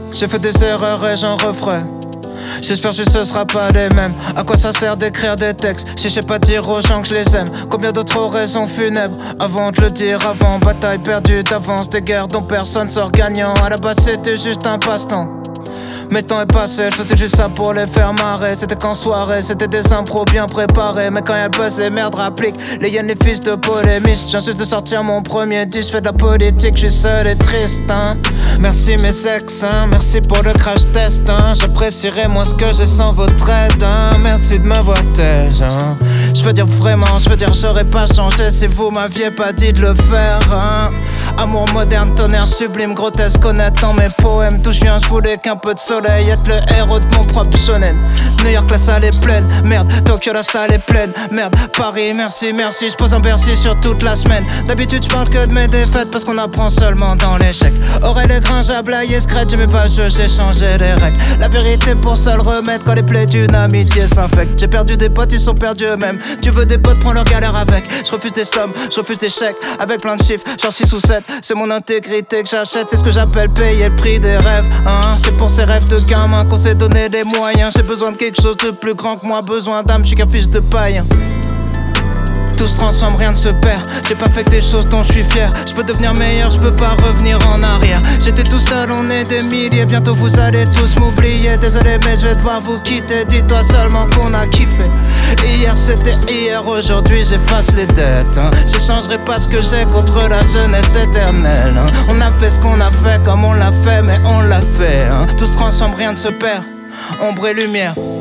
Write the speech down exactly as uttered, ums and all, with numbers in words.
J'ai fait des erreurs et j'en referai. J'espère juste ce sera pas les mêmes. À quoi ça sert d'écrire des textes si je sais pas dire aux gens que je les aime? Combien d'autres oraisons funèbres avant de le dire avant? Bataille perdue d'avance, des guerres dont personne sort gagnant. À la base c'était juste un passe-temps. Mais le temps est passé, je faisais juste ça pour les faire marrer. C'était qu'en soirée, c'était des impros bien préparés. Mais quand y'a le buzz, les merdes rappliquent. Les hyènes, les fils de polémistes. J'ai juste de sortir mon premier disque, je fais de la politique, je suis seul et triste, hein. Merci mes ex, hein. Merci pour le crash test, hein. J'apprécierais moins ce que j'ai sans votre aide, hein. Merci de me voir tel, hein. Je veux dire vraiment, je veux dire j'aurais pas changé si vous m'aviez pas dit de le faire, hein. Amour moderne, tonnerre sublime, grotesque, honnête dans mes poèmes. D'où je viens, je voulais qu'un peu de soleil, être le héros de mon propre shonen. New York, la salle est pleine, merde. Tokyo, la salle est pleine, merde. Paris, merci, merci, je pose un Bercy sur toute la semaine. D'habitude, je parle que de mes défaites parce qu'on apprend seulement dans l'échec. Aurel et Gringe à blague et secrète, j'aimais pas jeu, j'ai changé les règles. La vérité pour seul remettre quand les plaies d'une amitié s'infectent. J'ai perdu des potes, ils sont perdus eux-mêmes. Tu veux des potes, prends leur galère avec. Je refuse des sommes, je refuse des chèques avec plein de chiffres, genre six ou sept. C'est mon intégrité que j'achète, c'est ce que j'appelle payer le prix des rêves, hein. C'est pour ces rêves de gamin qu'on s'est donné des moyens. J'ai besoin de quelque chose de plus grand que moi, besoin d'âme, je suis qu'un fils de païen. Tout se transforme, rien ne se perd. J'ai pas fait que des choses dont je suis fier. Je peux devenir meilleur, je peux pas revenir en arrière. J'étais tout seul, on est des milliers. Bientôt vous allez tous m'oublier. Désolé mais je vais devoir vous quitter. Dis-toi seulement qu'on a kiffé. Hier c'était hier, aujourd'hui j'efface les dettes, hein. J'échangerai pas ce que j'ai contre la jeunesse éternelle, hein. On a fait ce qu'on a fait comme on l'a fait, mais on l'a fait, hein. Tout se transforme, rien ne se perd. Ombre et lumière.